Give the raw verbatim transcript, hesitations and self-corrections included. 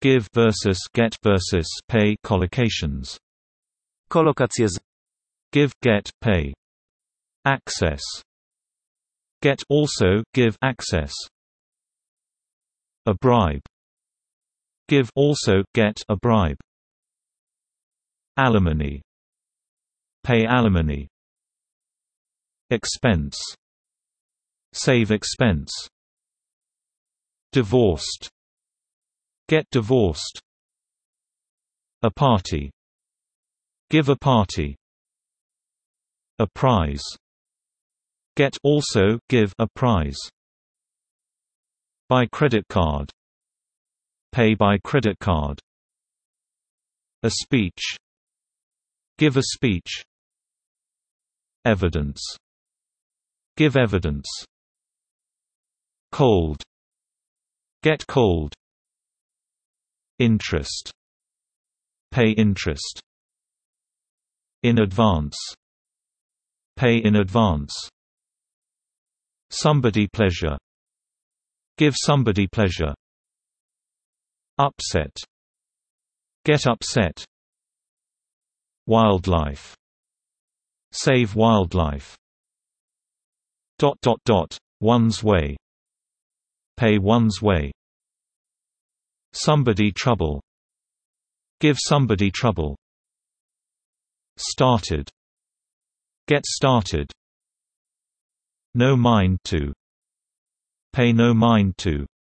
give versus get versus pay collocations. Kolokacje z. Give, get, pay. Access. Get also give access. A bribe. Give also get a bribe. Alimony. Pay alimony. Expense. Save expense. Divorced. Get divorced. A party. Give a party. A prize. Get also give a prize. By credit card. Pay by credit card. A speech. Give a speech. Evidence. Give evidence. Cold. Get cold. Interest. Pay interest. In advance. Pay in advance. Somebody pleasure. Give somebody pleasure. Upset. Get upset. Wildlife. Save wildlife. Dot dot dot. One's way. Pay one's way. Somebody trouble. Give somebody trouble. Started. Get started. No mind to. Pay no mind to.